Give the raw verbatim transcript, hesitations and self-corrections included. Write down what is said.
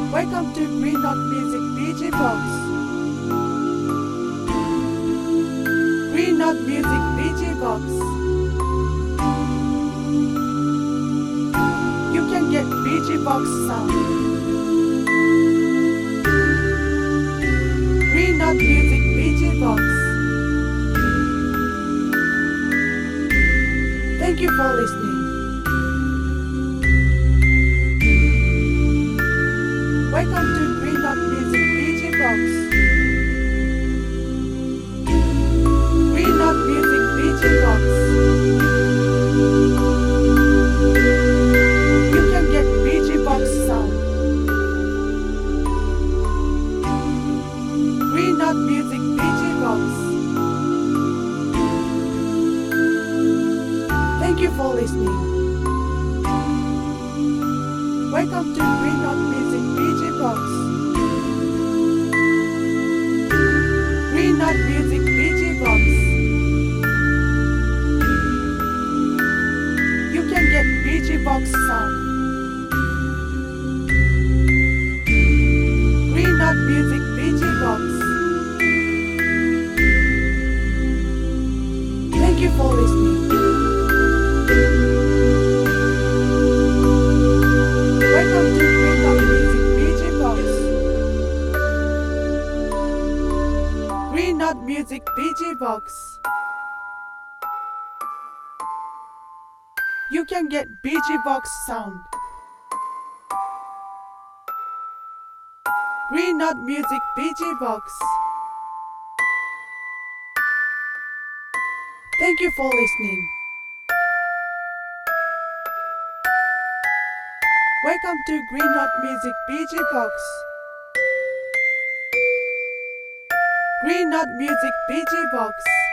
Welcome to Green Dot Music D J Box. Green Dot Music D J Box. You can get D J Box sound. Green Dot Music D J Box. Thank you for listening. Welcome to Green Dot Music D J Box. Green Dot Music D J Box. You can get D J Box sound. Green Dot Music D J Box. Thank you for listening. Welcome to Green Dot Music D J Box. Green Dot Music D J Box. You can get D J Box sound. Green Dot Music D J Box. Thank you for listening. Welcome to Green Dot Music D J Box. Green Dot Music D J Box. You can get D J Box sound. Green Dot Music D J Box. Thank you for listening. Welcome to Green Dot Music D J Box. Green Dot Music D J Box.